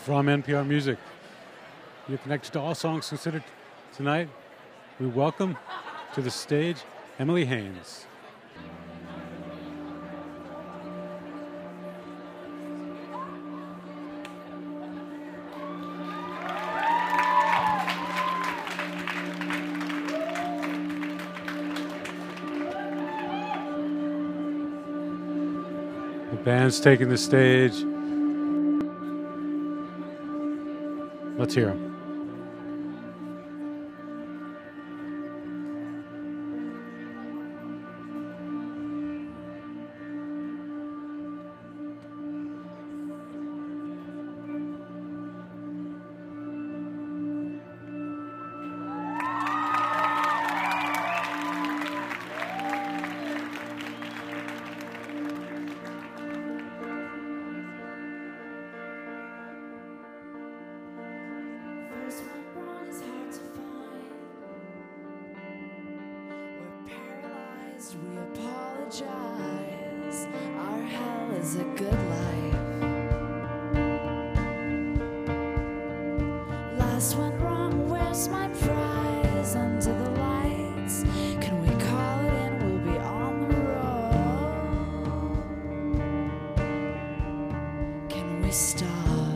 from NPR Music. You're connected to All Songs Considered tonight. We welcome to the stage Emily Haines. The band's taking the stage. Let's hear 'em. We apologize. Our hell is a good life. Last went wrong. Where's my prize? Under the lights. Can we call it in? We'll be on the road. Can we stop?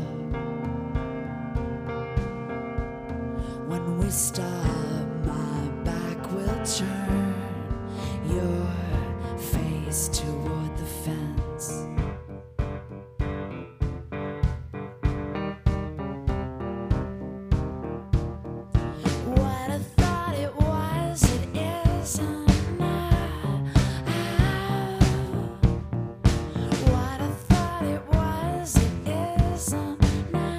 When we stop, my back will turn. Your face toward the fence. What I thought it was, it isn't now. What I thought it was, it isn't now.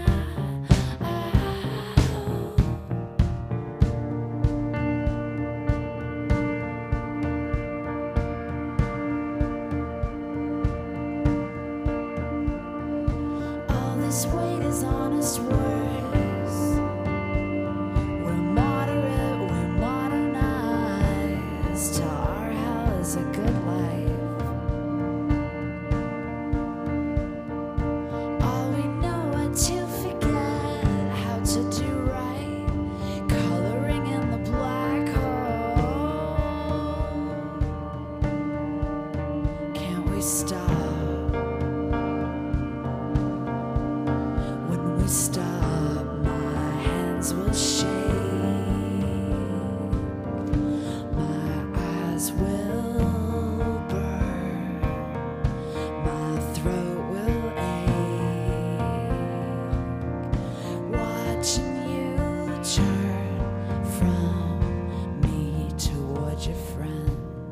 This weight is honest words. We're moderate, we're modernized. Our hell is a good life. All we know are to forget how to do right. Coloring in the black hole. Can't we stop? We stop, my hands will shake, my eyes will burn, my throat will ache, watching you turn from me toward your friends.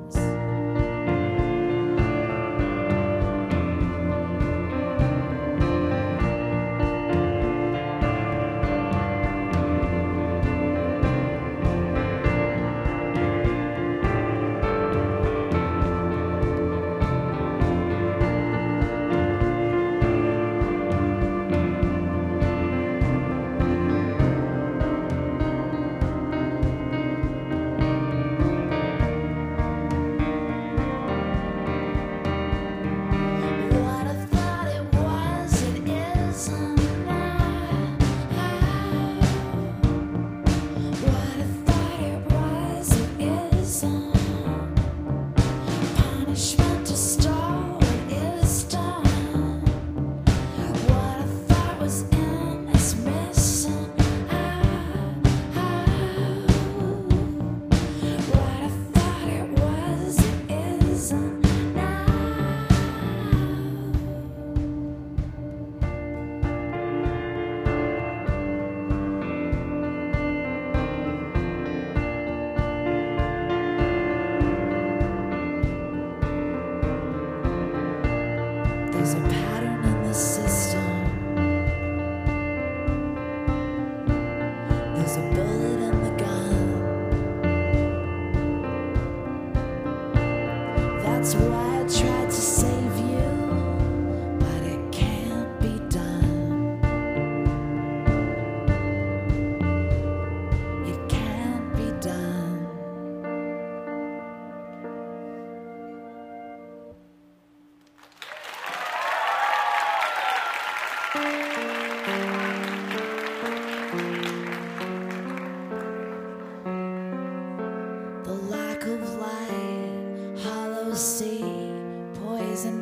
There's a pattern in the system. There's a bullet in the gun. That's why I tried to save you, but it can't be done. It can't be done.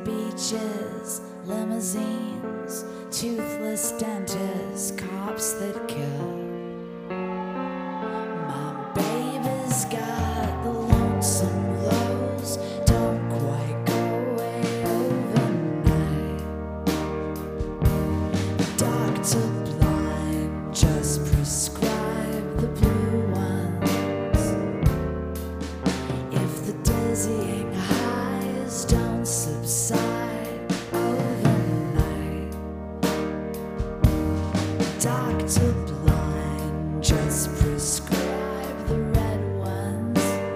beaches, limousines, toothless dentists, cops that kill. My baby's got the lonesome lows, don't quite go away overnight. Doctor blind, just prescribe the blue ones. If the dizzying highs don't subside overnight, Doctor blind, just prescribe the red ones.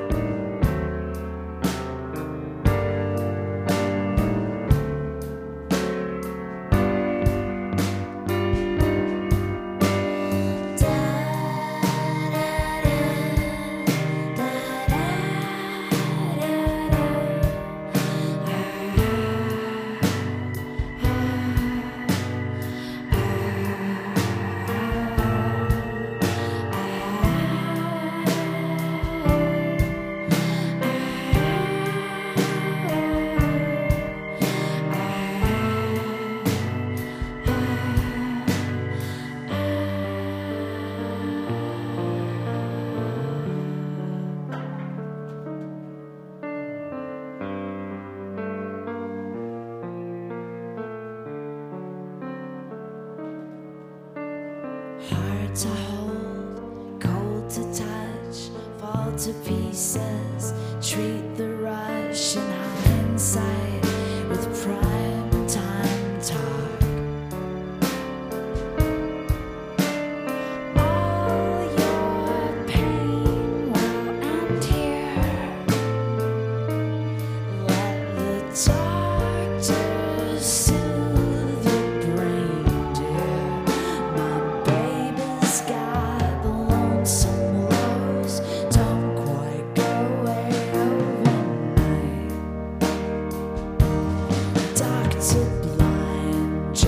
Hard to hold, cold to touch, fall to pieces, treat the rush in hindsight with prime time talk. All your pain will end here. Let the doctor soothe your brain, dear. My baby's got the lonesome lows, don't quite go away overnight. Doctor blind,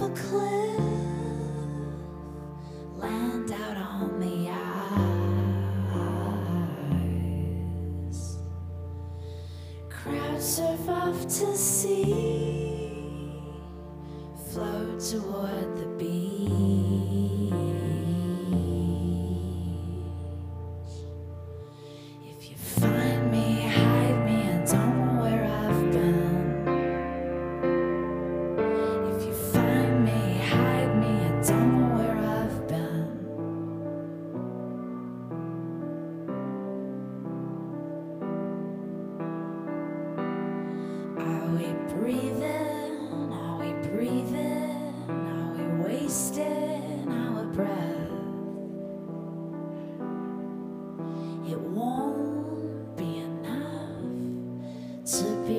a cliff, land out on the ice. Crowd surf off to sea, float toward the beach. If you find me, hide me, and don't know where I've been. If you find me, hide me, and don't know where I've been. Are we breathing? Are we breathing? Are we wasting our breath? It won't be enough to be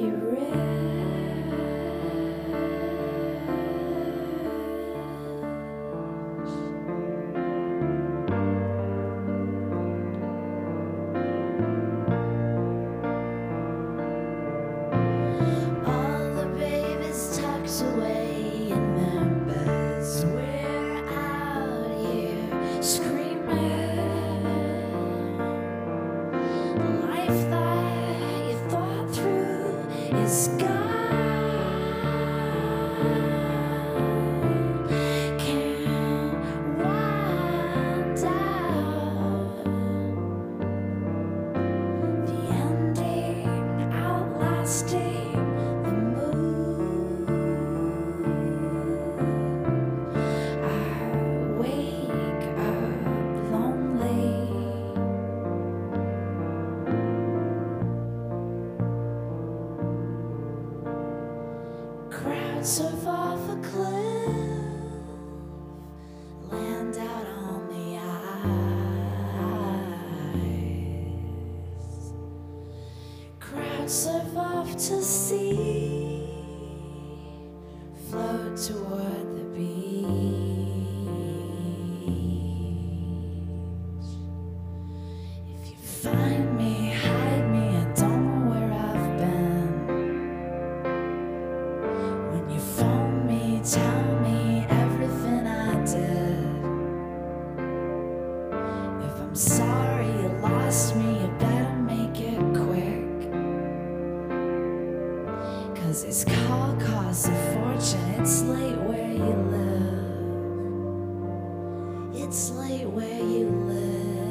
all the babies tucked away in their beds. We're out here screaming. The life that you thought through is gone. Can't wind out. The ending outlasting the mood. I wake up lonely. Crowd surf off a cliff, land out on the ice. Crowd surf off to sea, float toward the beach. If you find me, hide me, and don't know where I've been. When you phone me, tell me everything I did. If I'm sorry you lost me, you better make it quick. 'Cause this call costs a fortune. It's late where you live. It's late where you live.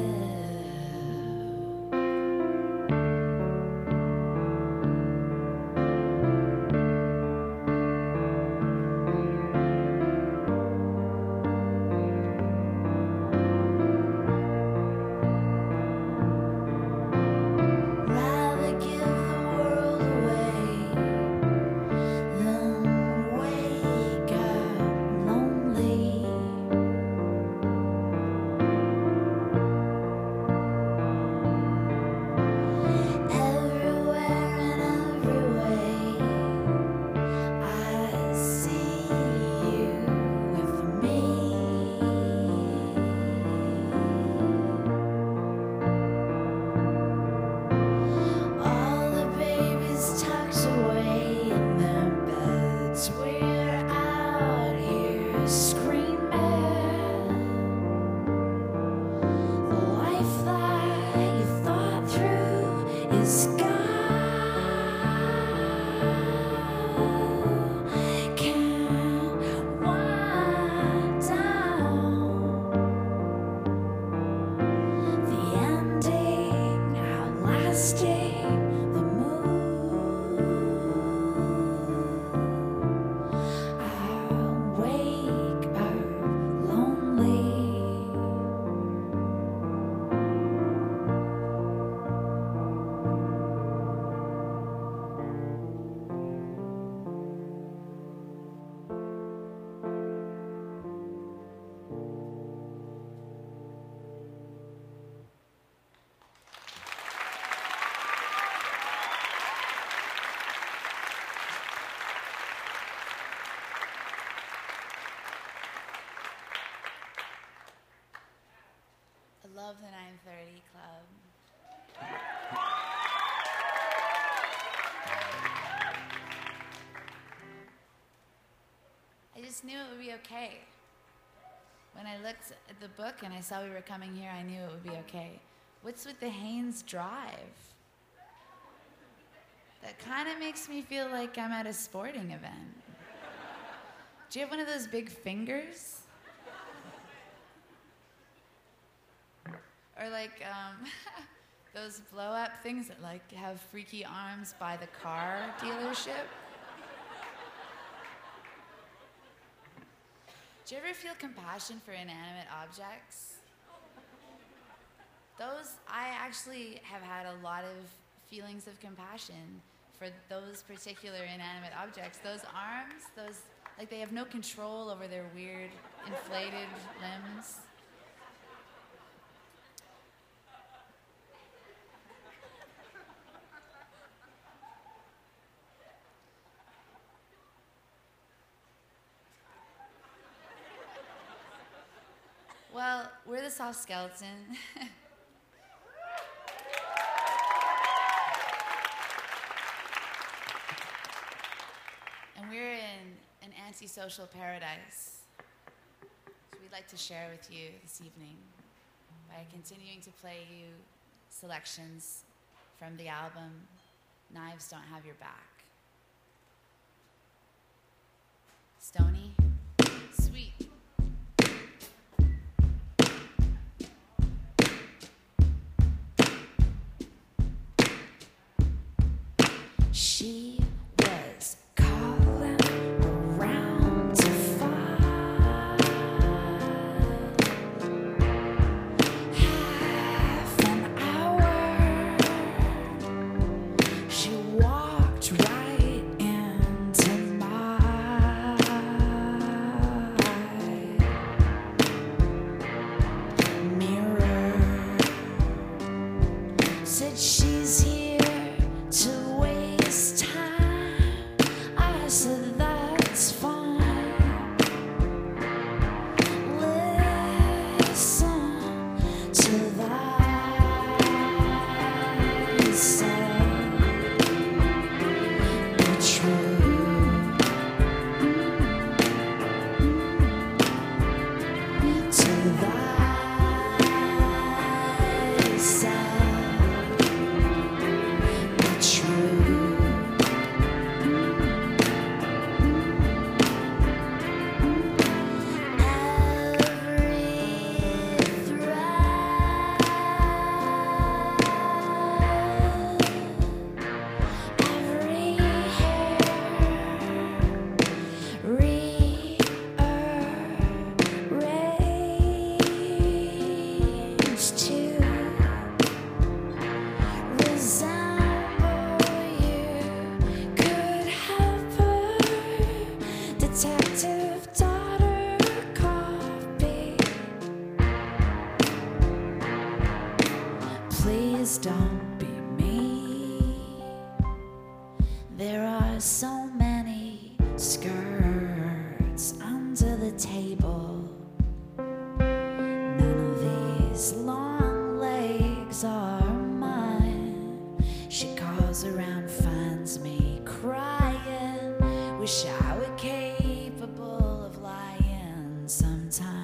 Rather give the world away than wake up lonely. Everywhere and every way, I see you with me. All the babies tucked away in their beds. We're out here screaming. The life that you thought through is gone. Can't wind down. The ending outlasting the mood. I wake up lonely. I love the 9:30 Club. I just knew it would be be okay. When I looked at the book and I saw we were coming here, I knew it would be okay. What's with the Haines Drive? That kind of makes me feel like I'm at a sporting event. Do you have one of those big fingers? Or like those blow-up things that like have freaky arms by the car dealership? Do you ever feel compassion for inanimate objects? I actually have had a lot of feelings of compassion for those particular inanimate objects. Those arms, like they have no control over their weird inflated limbs. Well, we're the Soft Skeleton. And we're in an antisocial paradise. So we'd like to share with you this evening by continuing to play you selections from the album Knives Don't Have Your Back. Stony, sweet. She was calling around to find half an hour. She walked right into my mirror. Said she's here to waste time. I said that's fine. Listen to that sound. Be true to that sound. Be true. Detective daughter copy. Please don't be me. There are so many skirts under the table. None of these long legs are mine. She calls around, finds me crying. Wish I were capable of lying sometime.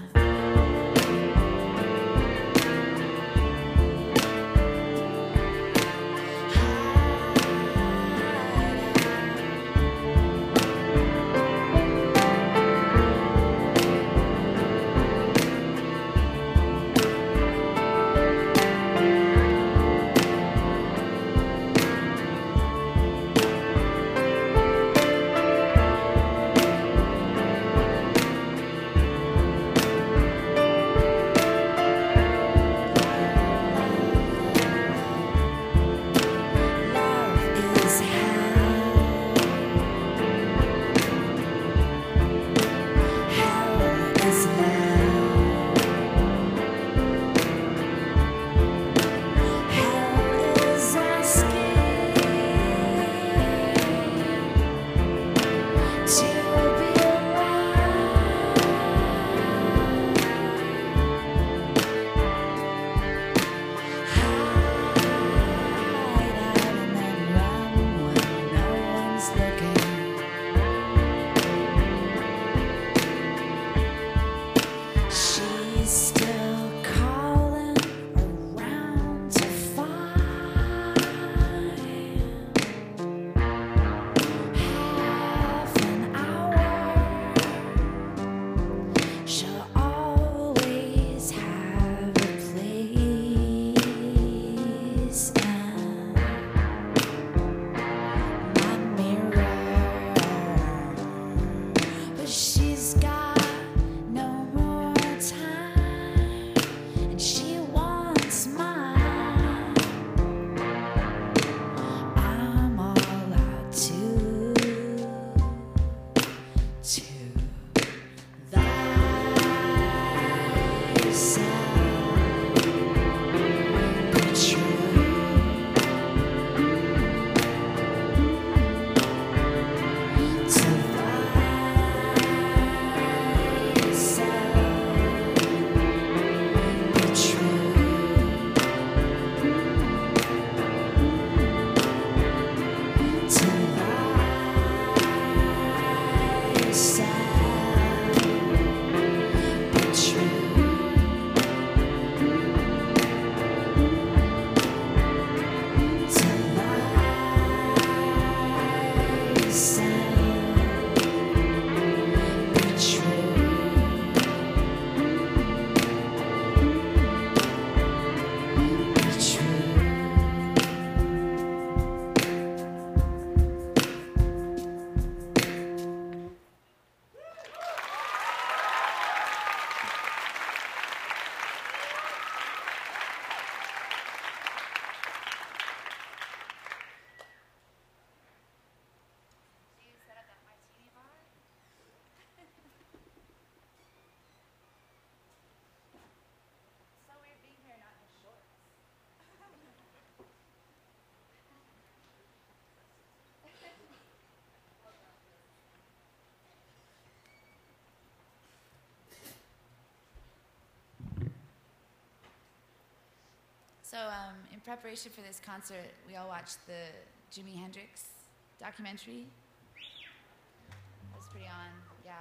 So in preparation for this concert, we all watched the Jimi Hendrix documentary. That was pretty on, yeah.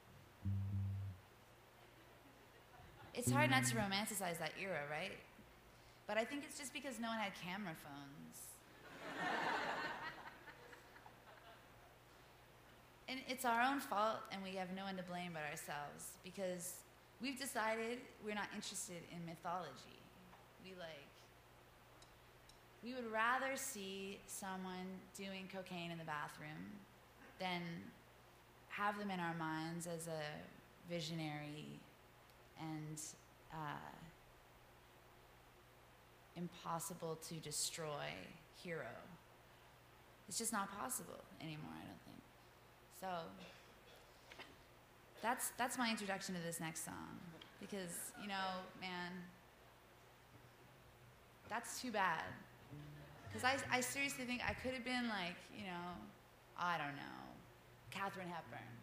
It's hard not to romanticize that era, right? But I think it's just because no one had camera phones. And it's our own fault, and we have no one to blame but ourselves, because we've decided we're not interested in mythology. We would rather see someone doing cocaine in the bathroom than have them in our minds as a visionary and impossible to destroy hero. It's just not possible anymore, I don't think. So that's my introduction to this next song, because, you know, man, that's too bad. Because I seriously think I could have been like, you know, I don't know, Katharine Hepburn.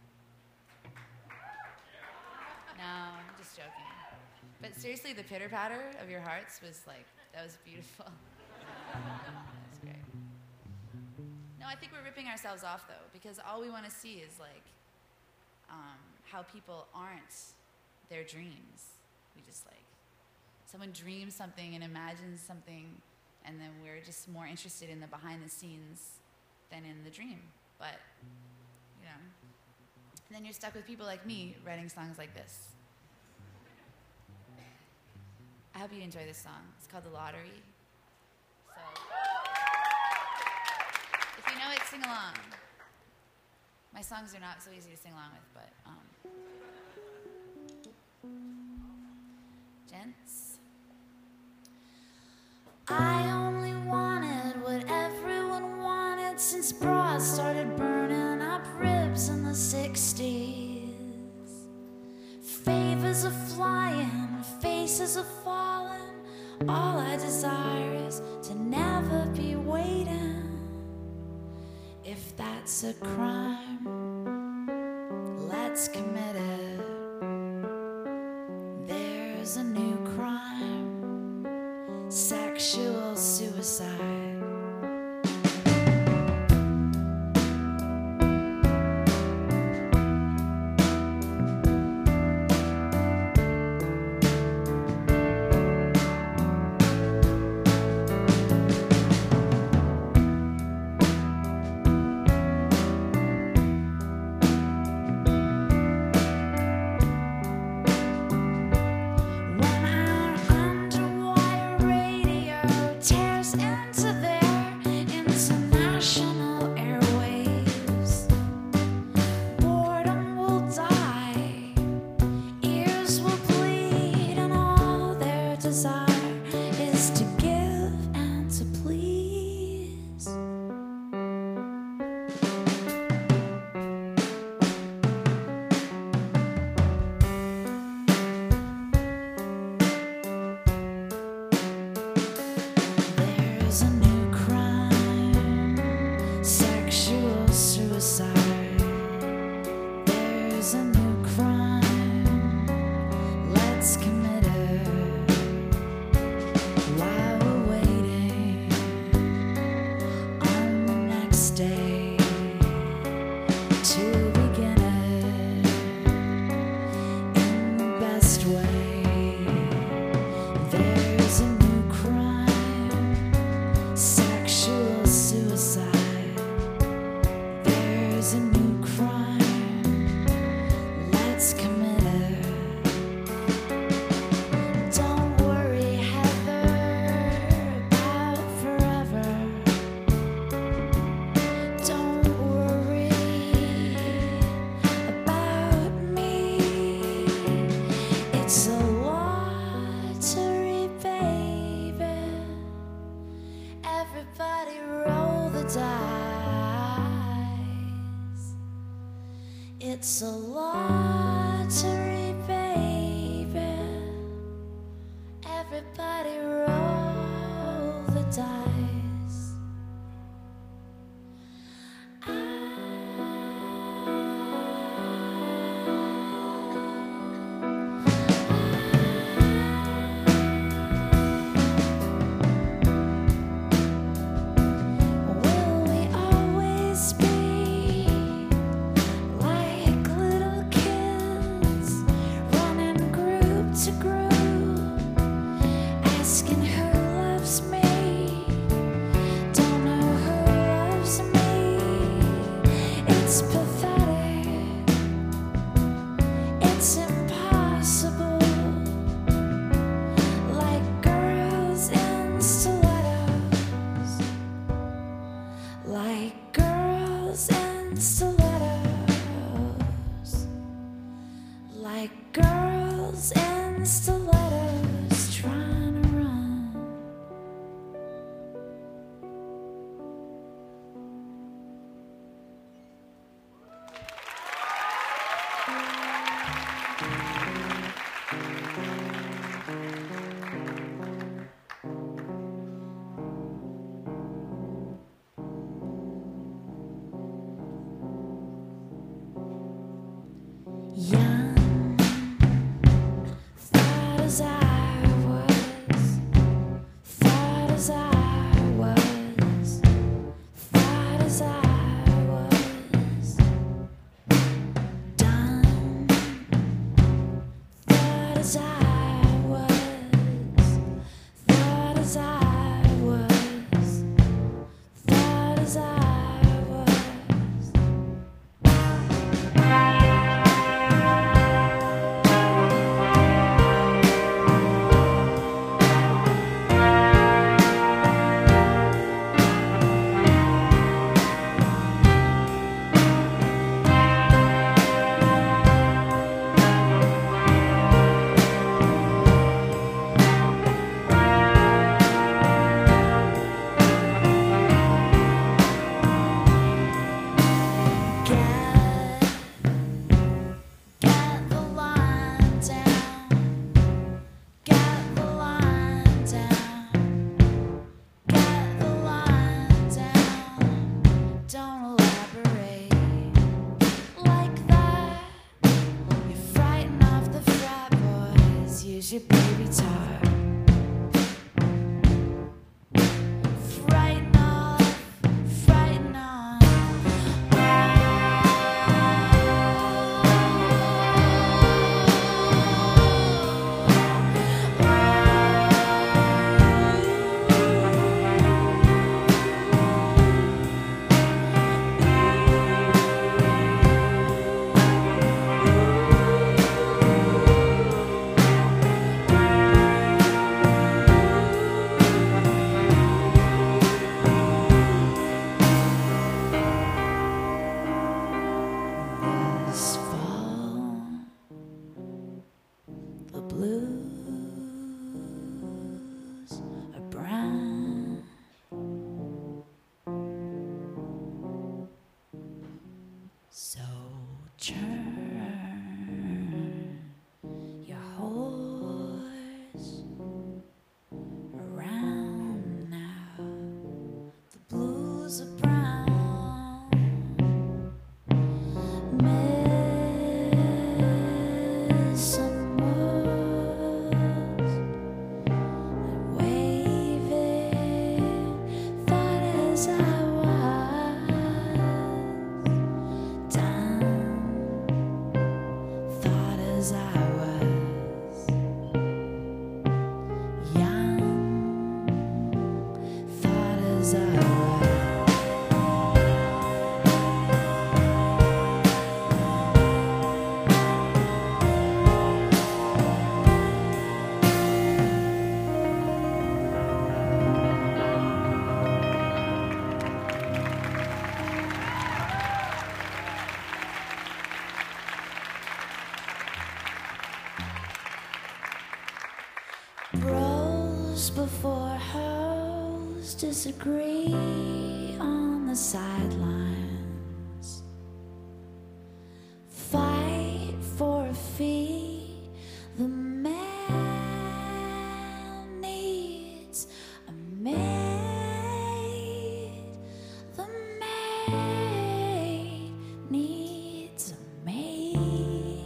No, I'm just joking. But seriously, the pitter-patter of your hearts was like, that was beautiful. That was great. No, I think we're ripping ourselves off, though, because all we want to see is, like, how people aren't their dreams. We just, like, someone dreams something and imagines something, and then we're just more interested in the behind the scenes than in the dream. But, you know, and then you're stuck with people like me writing songs like this. I hope you enjoy this song. It's called The Lottery. So, if you know it, sing along. My songs are not so easy to sing along with, but, gents. I only wanted what everyone wanted since bras started burning up ribs in the 60s. Favors are flying, faces are falling. All I desire is to never be waiting. If that's a crime, let's commit it. There's a new crime, sexual suicide. girls in stilettos trying to run. Young, thought as I was, thought as I was, thought as I was, done, thought as I was, thought as I was, thought as I was. Get the line down, get the line down, get the line down. Don't elaborate like that. You're frightened of the frat boys. Use your baby tar. Frightened of, frightened of. This fall, the blues are brown. So turn your horse around now. The blues are brown. Miss some words that waving, thought as I was, done, thought as I was, young, thought as I was. Bros before hoes disagree on the sidelines. Fight for a fee. The man needs a maid. The maid needs a maid.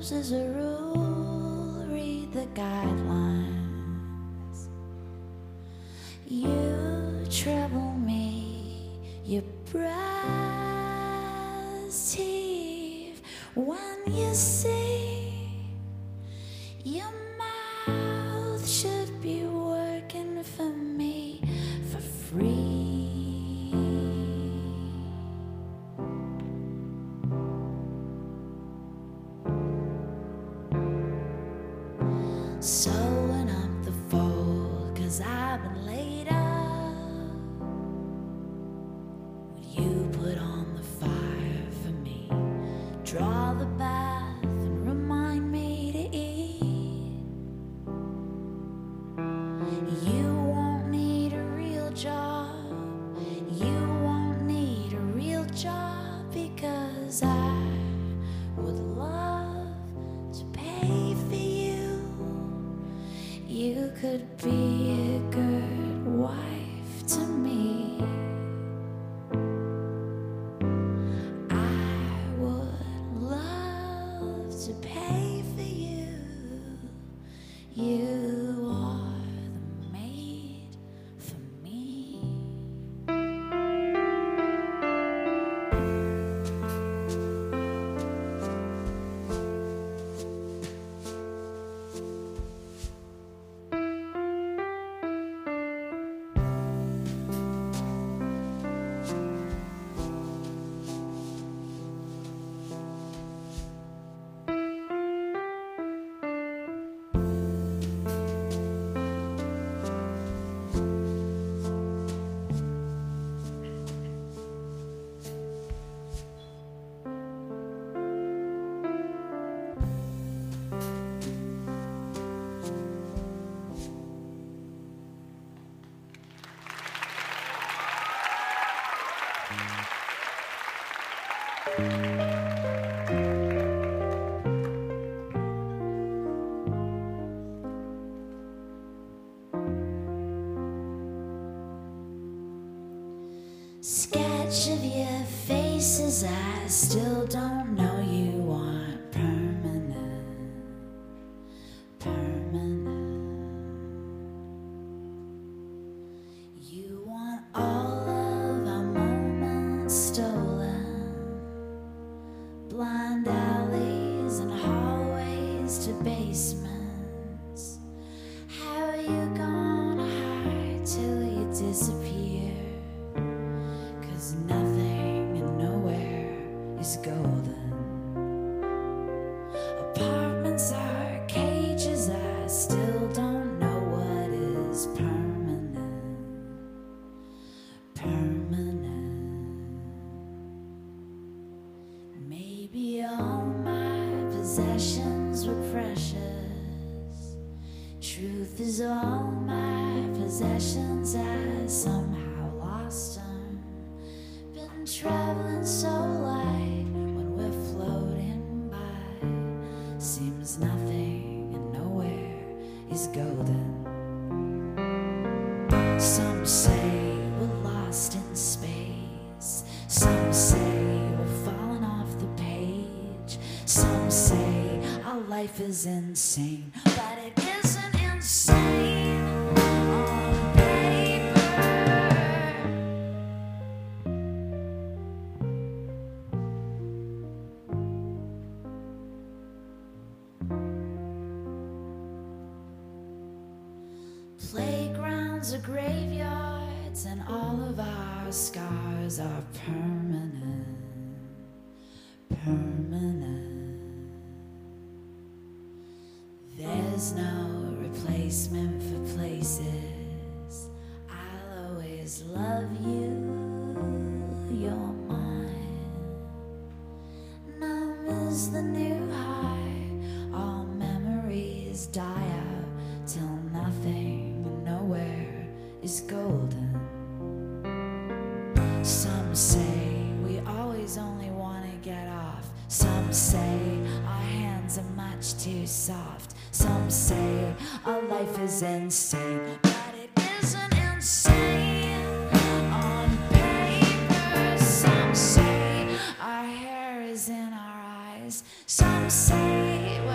knows as a rule, read the guidelines. You trouble me, you breast heave when you see your mouth should be working for me for free. Sewing up the fold, 'cause I've been laid up. Would you put on the fire for me? Draw the bath and remind me to eat. You won't need a real job. You won't need a real job, because I would love to pay for you. You could be a good wife to me. I would love to pay for you. You are the maid for me. Sketch of your faces, I still don't know you aren't permanent, permanent. You want all of our moments stolen, blind alleys and hallways to basements. How are you gonna hide till you disappear? 'Cause nothing and nowhere is golden. Apartments are cages, I still don't know what is permanent, permanent. Maybe all my possessions were precious. Truth is all my possessions, I somehow lost them. Traveling so light when we're floating by, seems nothing and nowhere is golden. Some say we're lost in space. Some say we're falling off the page. Some say our life is insane, but it isn't insane on paper. Playgrounds are graveyards, and all of our scars are permanent, permanent. There's no replacement for places. I'll always love you, you're mine. Numb is the new high, all memories die out till nothing nowhere is golden. Some say we always only want to get off. Some say our hands are much too soft. Some say our life is insane, but it isn't insane on paper. Some say our hair is in our eyes. Some say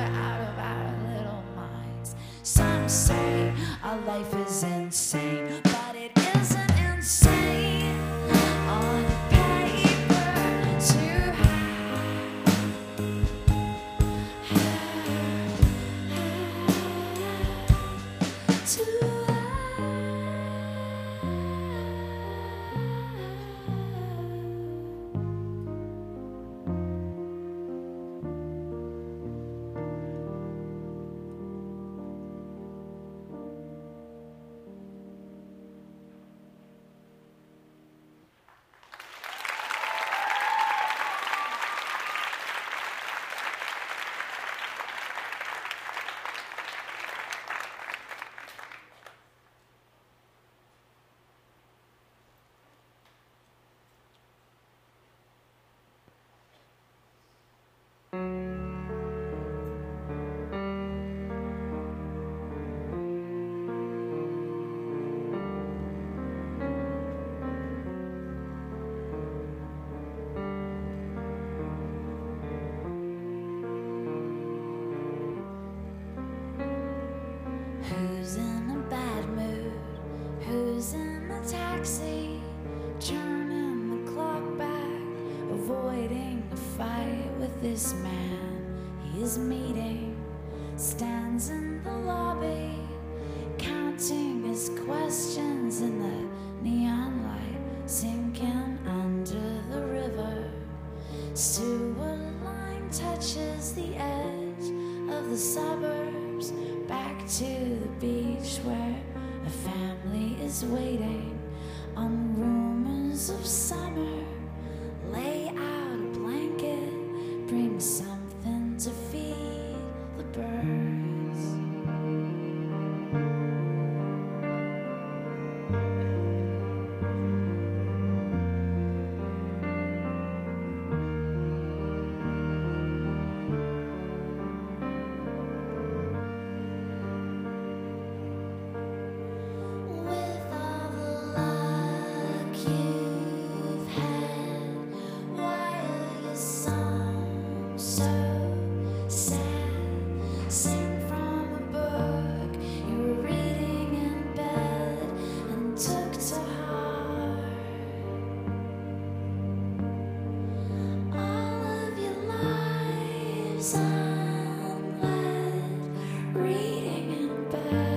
this man he is meeting stands in the lobby, counting his questions in the neon light, sinking under the river. Sewer line touches the edge of the suburbs, back to the beach where a family is waiting on rumors of summer. Lay out a blanket, bring something to feed the birds. With all the luck you've had, why are your songs so sad? Sing from a book you were reading in bed and took to heart. All of your lives unled, reading in bed.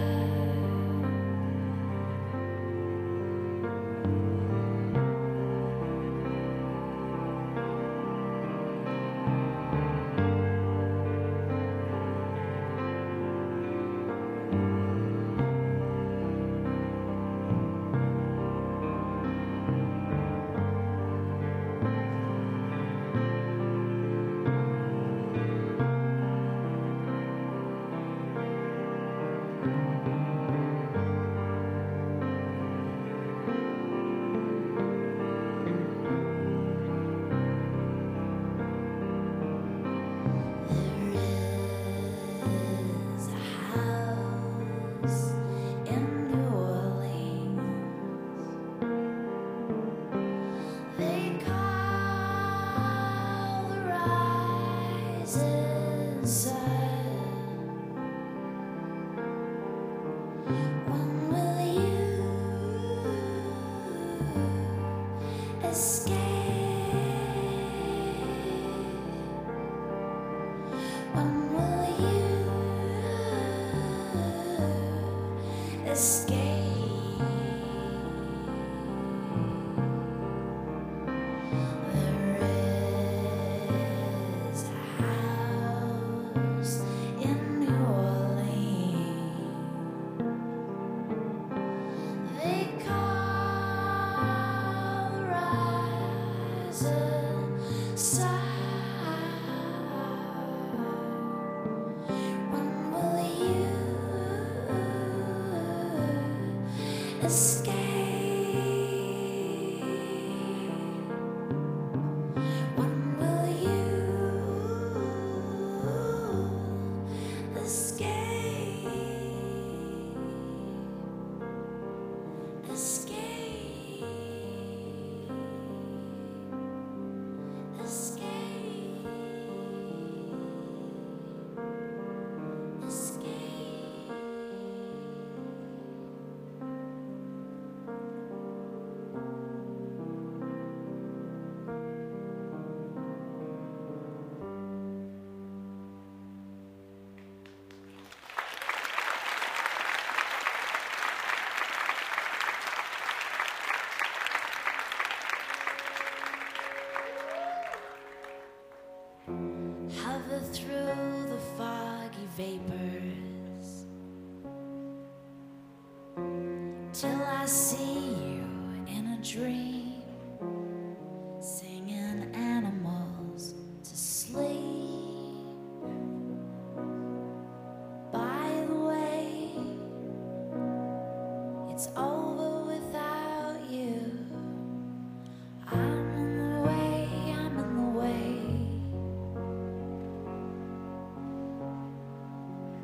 There is a house in New Orleans they call the rising sun. When will you escape? When will you escape? There is a house in New Orleans they call the rising sun. When will you escape? When will you escape? Escape. Escape. Escape. Hover through the foggy vapors till I see you in a dream, singing animals to sleep. By the way, it's over without you. I'm in the way, I'm in the way.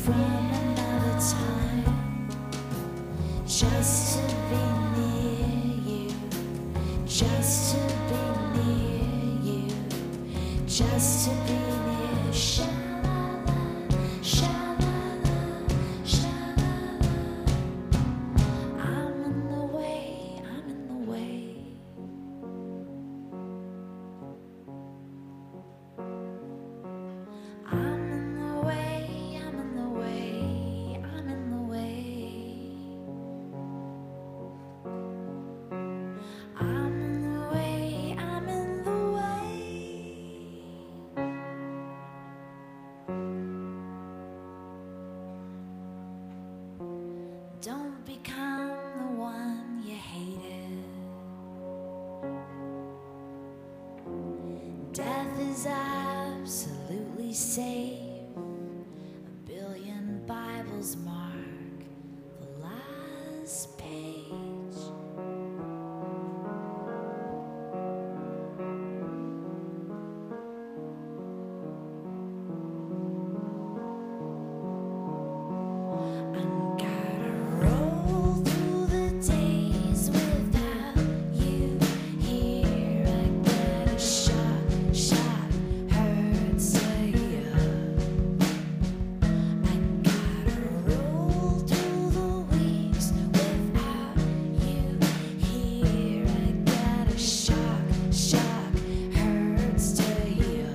from another time, just to be near you, just to be near you, just to be near. Sha-la-la, sha-la-la, sha-la-la. I'm in the way, I'm in the way. I'm in the way, I'm in the way, I'm in the way. I'm in the way, I'm in the way. Don't become the one you hated. Death is absolutely safe. A billion Bibles mark the last page. I gotta roll through the days without you here. I get a shot hurts you. I gotta roll through the weeks without you here. I get a shot hurts to you.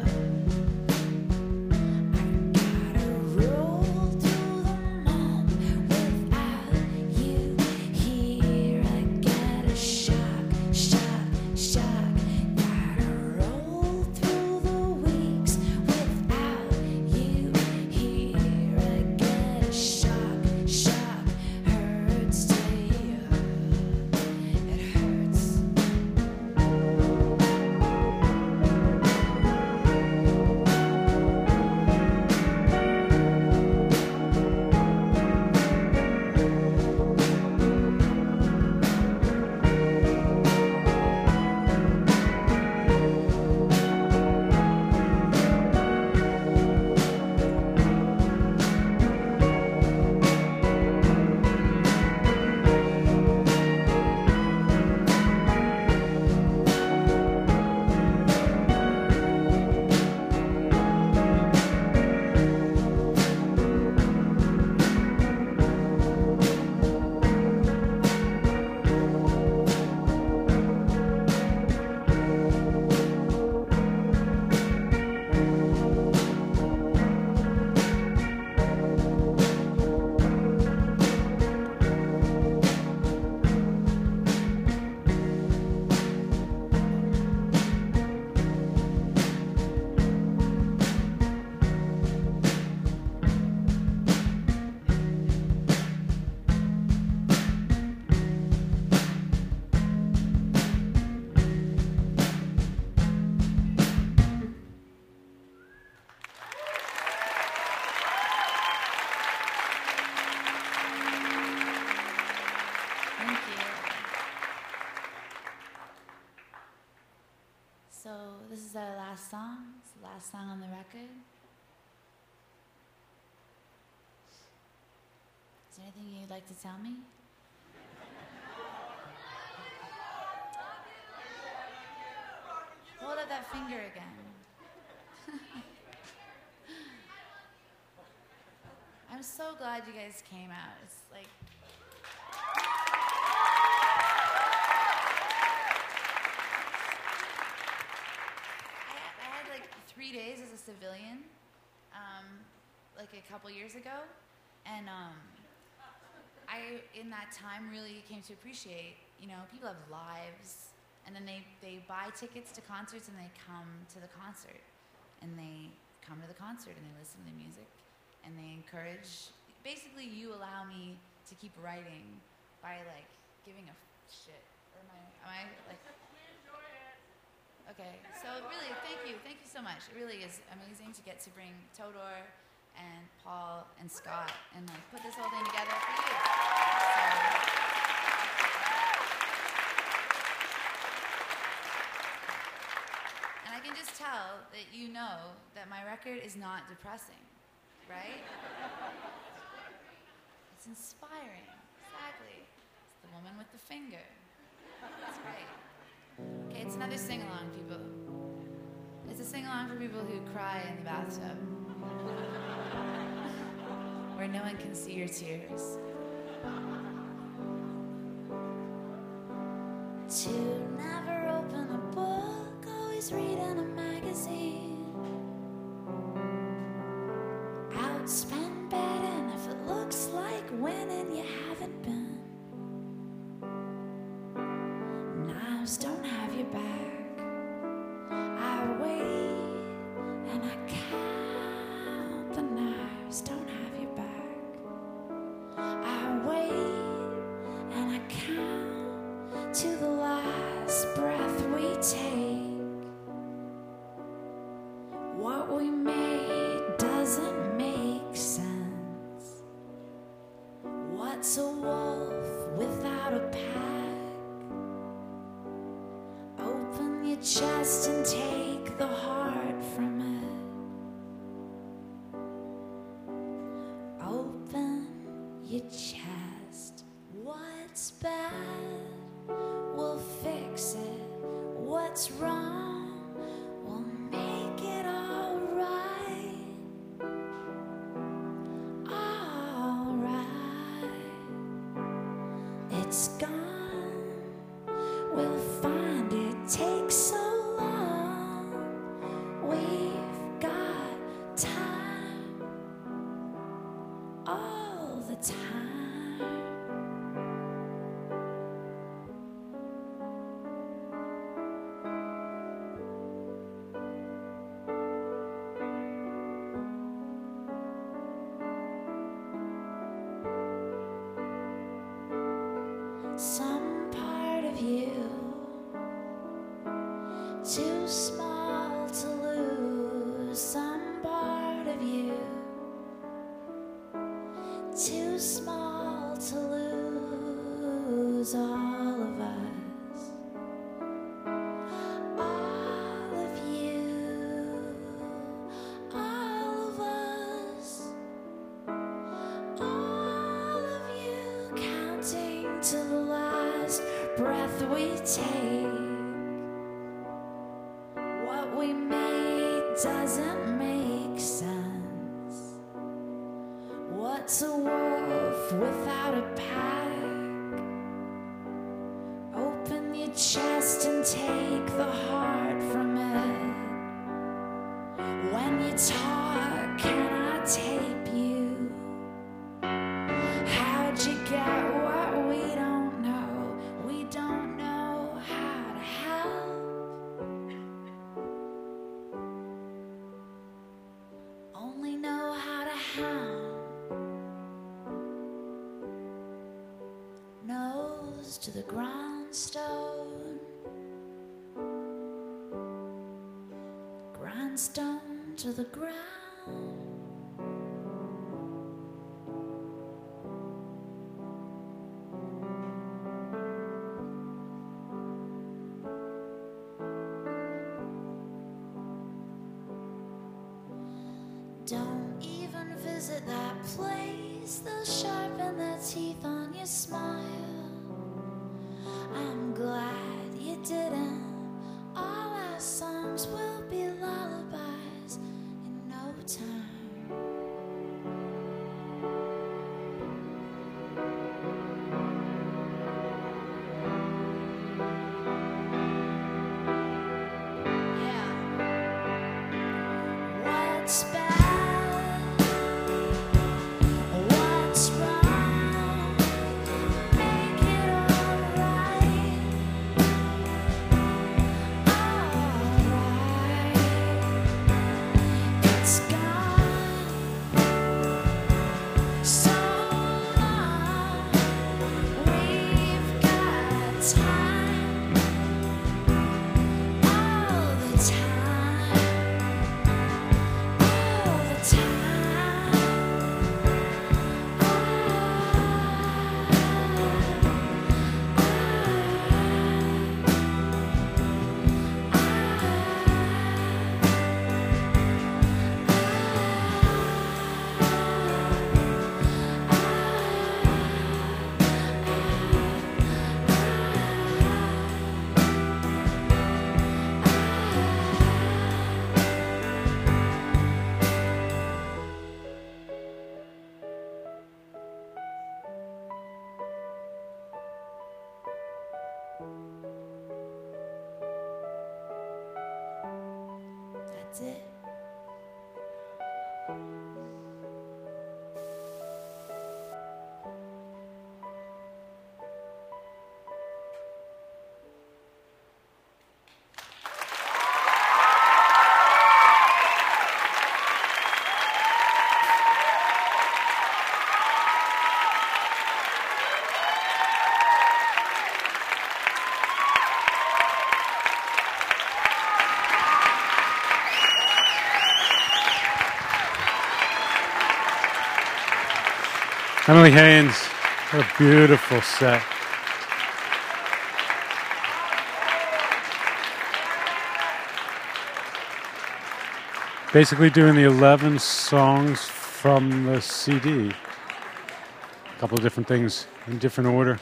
I gotta roll through the month without you here. I get a shock. Gotta roll through the weeks without you here. I get a shock hurts to you. It hurts. Thank you. So this is our last song. It's the last song on the record. Is there anything you'd like to tell me? Hold up that finger again. I'm so glad you guys came out. It's like I had like 3 days as a civilian, like a couple years ago, and I in that time really came to appreciate, people have lives, and then they buy tickets to concerts and they come to the concert, and they come to the concert and they listen to the music, and they encourage. Basically, you allow me to keep writing by like giving a shit. Or am I like? Okay, so really, thank you so much. It really is amazing to get to bring Todor and Paul and Scott and like put this whole thing together for you. And I can just tell that you know that my record is not depressing, right? It's inspiring. Exactly. It's the woman with the finger. That's great. Okay, it's another sing-along, people. It's a sing-along for people who cry in the bathtub. Where no one can see your tears. To never open a book, always reading a magazine. Outspend betting if it looks like winning, you haven't been. Knives don't have your back. I wait and I count the knives don't have your back. I wait and I count to the last breath we take. What we made doesn't make sense. What's a wolf without a pack? Open your chest and take the heart from it. Open your chest. What's bad? We'll fix it. What's wrong? We'll make it all right. All right. It's gone. We'll find it. Takes so long. We've got time. All the time. Some part of you too small to lose. Some part of you too small to lose. All of us, all of you, all of us, all of you, counting to the last breath we take. What we made doesn't make sense. What's a wolf without a pack? Open your chest and take the heart from it. When you talk, can I tape you? How'd you get what we don't know? We don't know how to help. Only know how to hound. Nose to the grindstone. Grindstone to the ground. Don't even visit that place. They'll sharpen their teeth on your smile. I'm glad you didn't. All our songs will be lullabies in no time. Yeah. What's bad? What's wrong? Make it all right. All right. It's gone so long. We've got time. All the time. All the time. expect it. Emily Haines, what a beautiful set. Basically doing the 11 songs from the CD. A couple of different things in different order.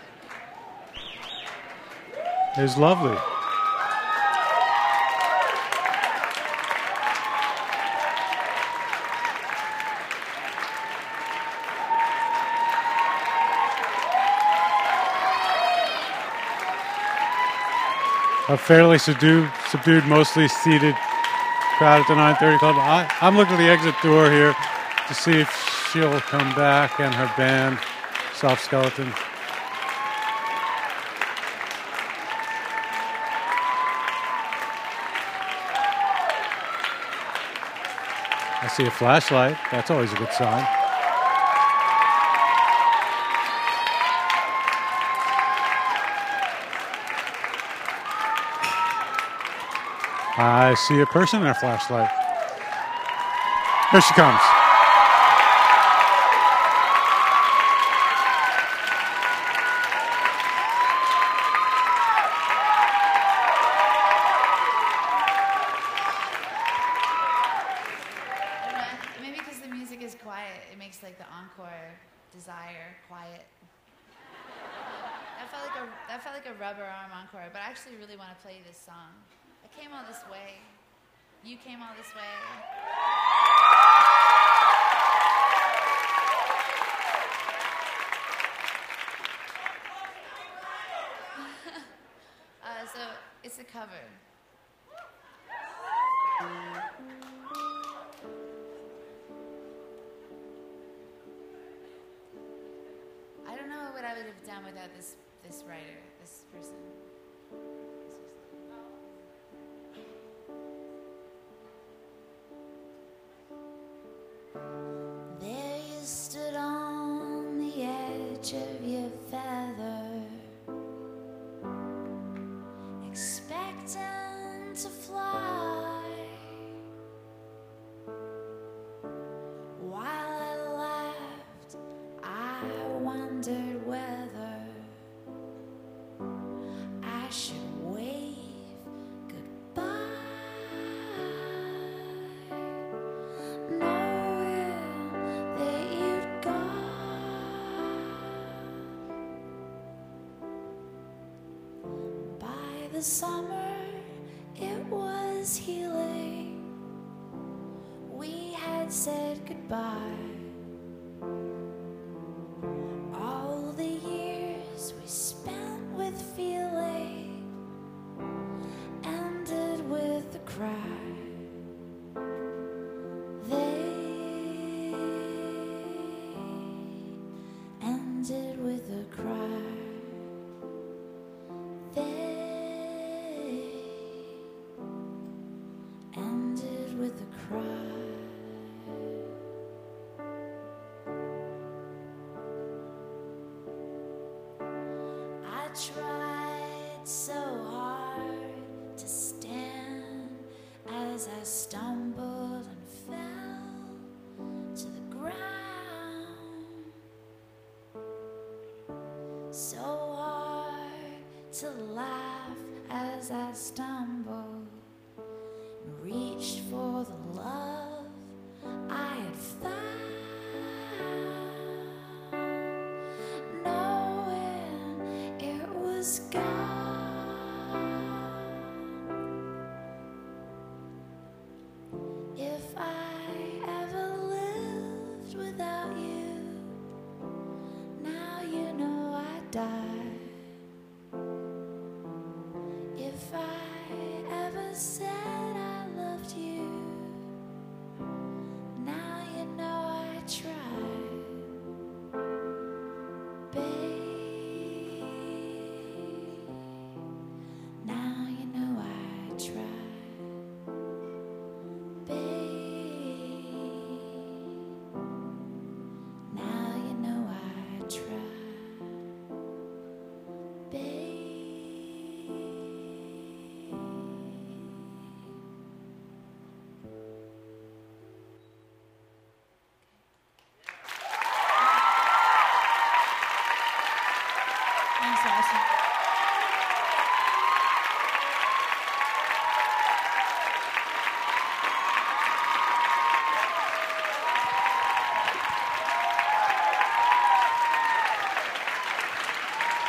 It was lovely. A fairly subdued, mostly seated crowd at the 9:30 Club. I'm looking at the exit door here to see if she'll come back and her band, Soft Skeleton. I see a flashlight. That's always a good sign. I see a person in a flashlight. Here she comes. Maybe because the music is quiet, it makes like the encore desire quiet. That felt like a rubber arm encore, but I actually really want to play this song. I came all this way. You came all this way. So it's a cover. I don't know what I would have done without this writer, this person. There you stood on the edge of your feather, expecting to fly, while I laughed, I wondered whether I should wave goodbye, knowing that you'd gone. By the summer, it was healing. We had said goodbye. All the years we spent with feeling ended with a cry. They ended with a cry. They ended with a cry. I tried so hard to stand as I stumbled and fell to the ground. So hard to laugh as I stumbled and reached for the love I had found. If I ever lived without you, now you know I'd die. If I ever said I loved you,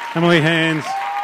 Emily Haynes.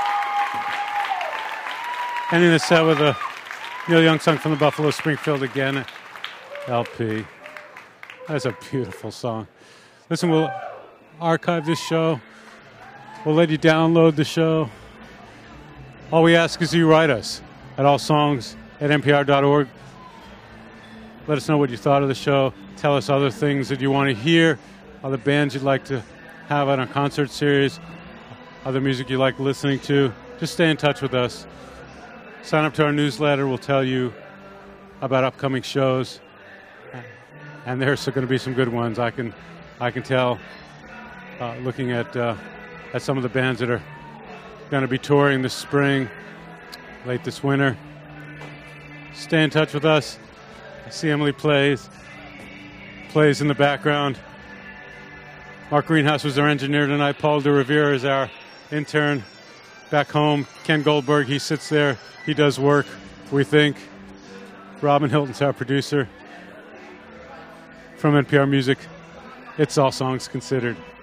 Ending the set with a Neil Young song from the Buffalo Springfield Again LP. That's a beautiful song. Listen, we'll archive this show. We'll let you download the show. All we ask is you write us at allsongs@npr.org. Let us know what you thought of the show. Tell us other things that you want to hear, other bands you'd like to have on a concert series, other music you like listening to. Just stay in touch with us. Sign up to our newsletter. We'll tell you about upcoming shows. And there's going to be some good ones. I can tell, looking at some of the bands that are going to be touring this spring, late this winter. Stay in touch with us. I see Emily plays in the background. Mark Greenhouse was our engineer tonight. Paul de Rivera is our intern. Back home, Ken Goldberg, he sits there. He does work, we think. Robin Hilton's our producer. From NPR Music, it's All Songs Considered.